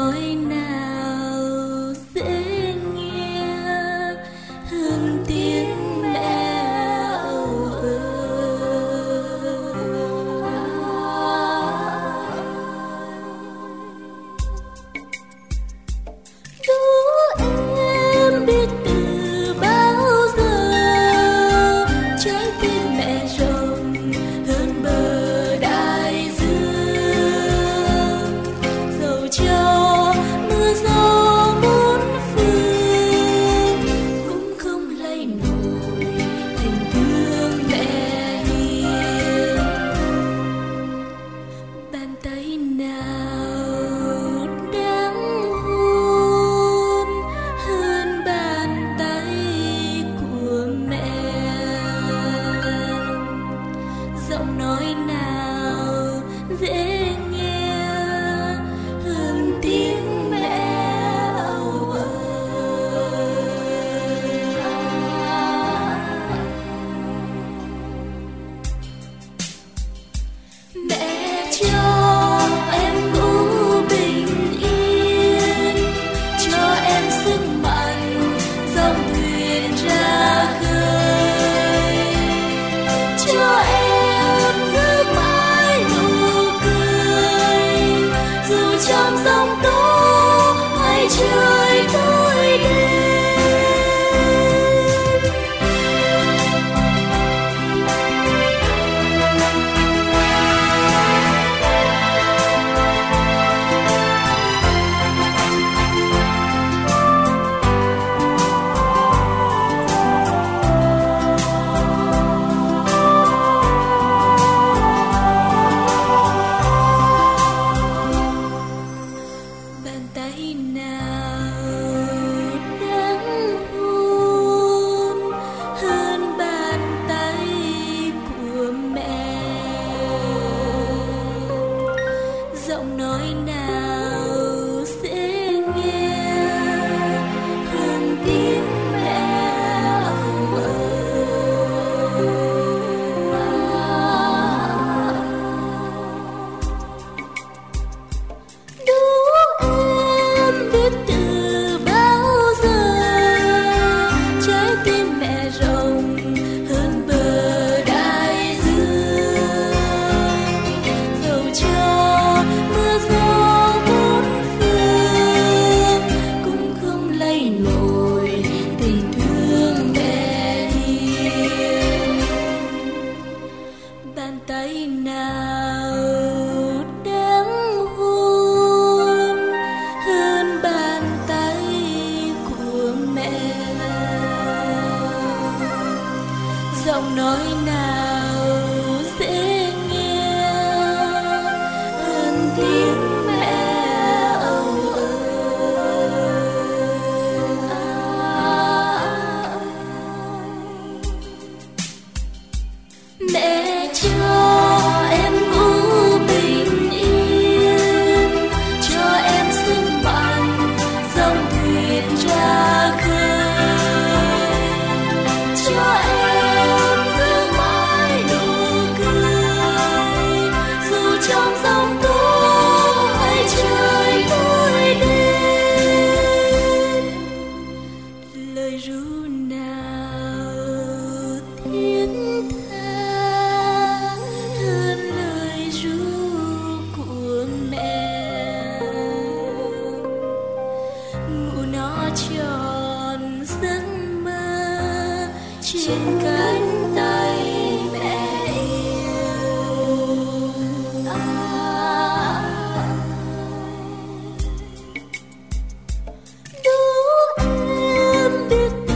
nói nào dễ nghe hơn tiếng mẹ âu ơ. Đố em biết từ bao giờ trái tim mẹ rộng hơn bờ đại dương, dẫu cho mưa gió bốn phương cũng không lay nổi tình thương mẹ hiền. Bàn tay nào đáng hôn hơn bàn tay của mẹ, giọng nói nào dễ nghe hơn tiếng mẹ âu ơ. Mẹ cho em ngủ bình yên, cho em sức mạnh dòng thuyền ra khơi, cho em giữ mãi nụ cười dù trong giông tố hay trời tối đen. Bàn tay nào đáng hôn hơn bàn tay của mẹ, giọng nói nào dễ nghe hơn tiếng mẹ âu ơ. Đố em biết từ bao giờ trái tim mẹ rộng hơn bờ đại dương, dẫu cho mưa gió bốn phương cũng không lay nổi tình thương mẹ hiền. Bàn tay nào đáng hôn hơn bàn tay của mẹ, giọng nói nào dễ nghe hơn tiếng mẹ âu ơ. Mẹ cho em ngủ bình yên, cho em sức mạnh dòng thuyền ra khơi, cho em giữ mãi nụ cười dù trong giông tố hay trời tối đen. Lời ru nào thiết tha hơn lời ru của mẹ, ngủ nó tròn giấc mơ trên cánh tay mẹ yêu. Đố em biết